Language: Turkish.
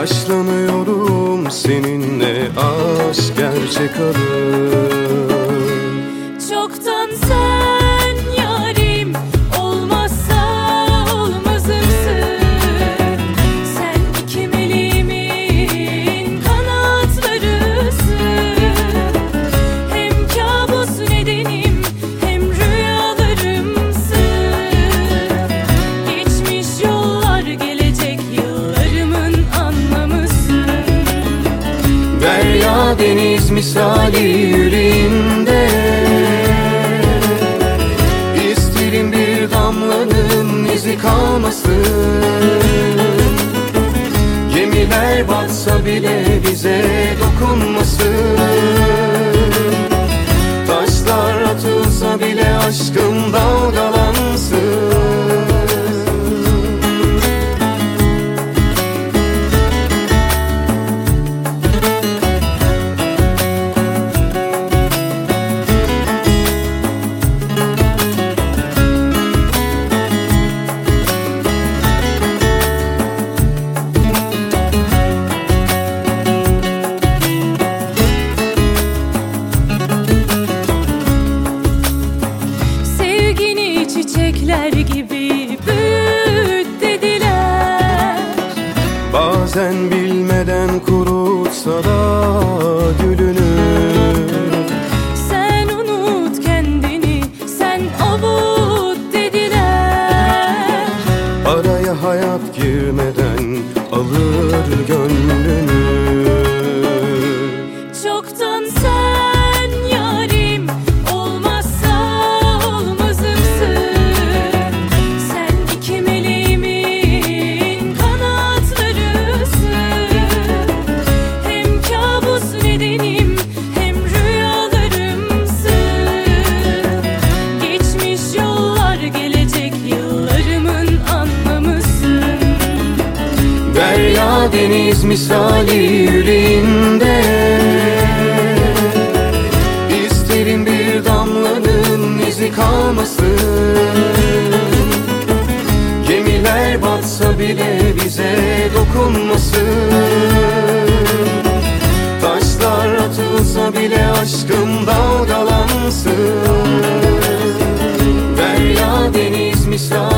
Yaşlanıyorum seninle, aşk gerçek alır. Çoktan sen yarim, olmazsa olmazımsın. Sen iki meleğimin kanatlarısın. Hem kabus nedenim hem rüyalarımsın. Geçmiş yollar, gelecek yıllarımın anlamısın. Derya deniz misali yüreğimde, İsterim bir damlanın izi kalmasın. Gemiler batsa bile bize dokunmasın. Taşlar atılsa bile aşkım dalgalansın. Çiçekler gibi büyüt dediler. Bazen bilmeden kurutsa da gülünü. Sen unut kendini, sen avut dediler. Araya hayat girmeden alır gönlünü. Çoktan sen yarim, olmazsa olmazımsın. Sen iki meleğimin kanatlarısın. Hem kabus nedenim hem rüyalarımsın. Geçmiş yollar, gelecek yıllarımın anlamısın. Derya deniz misali yüreğimde, İsterim bir damlanın izi kalmasın. Gemiler batsa bile bize dokunmasın. Taşlar atılsa bile aşkım dalgalansın. Derya deniz misali